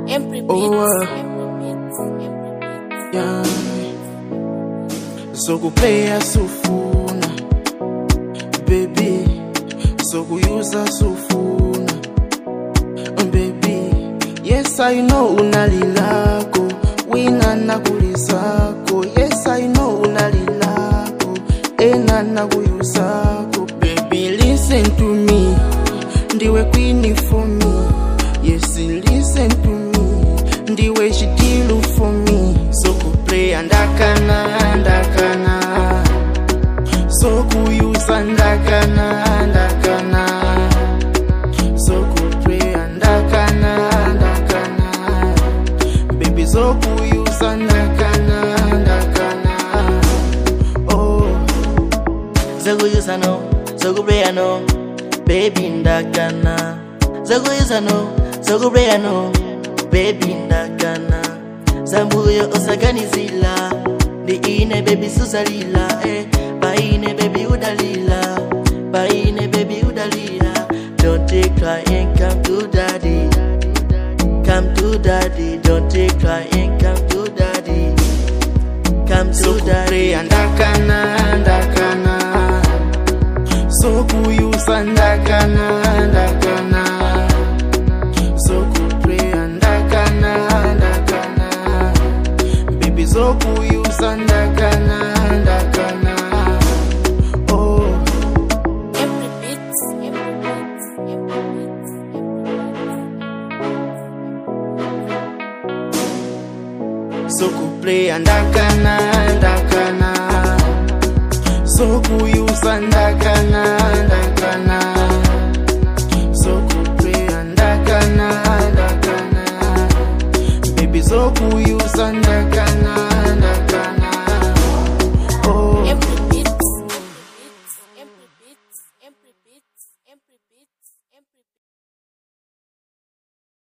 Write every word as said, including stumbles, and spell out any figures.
Oh, uh, yeah. Zokuplaya sufuna, baby. Zokuyuza sufuna, baby. Yes, I know unalilako, wina nakulizako. Yes, I know unalilako, ena nakuyuzako. Baby, listen to me, ndiwe queen for me. Yes, listen to me, ndiwe chidilu for me. Zokuplaya ndakana, ndakana. Zokuyuza ndakana, ndakana. Zokuplaya ndakana, ndakana. Baby, zokuyuza ndakana, ndakana. Oh, Zokuyuza no, zokuplaya no, baby ndakana. Zokuyuza no, zokuplaya no, baby ndakana. Zambuyo osaganizila, ndi ine baby susalila, eh. Baine baby udalila, baine baby udalila. Don't take cry and come to daddy, come to daddy. Don't take cry and come to daddy, come to daddy. Zokuplaya ndakana, ndakana. Zokuyuza ndakana, ndakana. Zokuplaya ndakana, ndakana. Baby, zokuyuza ndakana, ndakana. Oh, zokuplaya ndakana, ndakana. Zokuyuza ndakana, ndakana.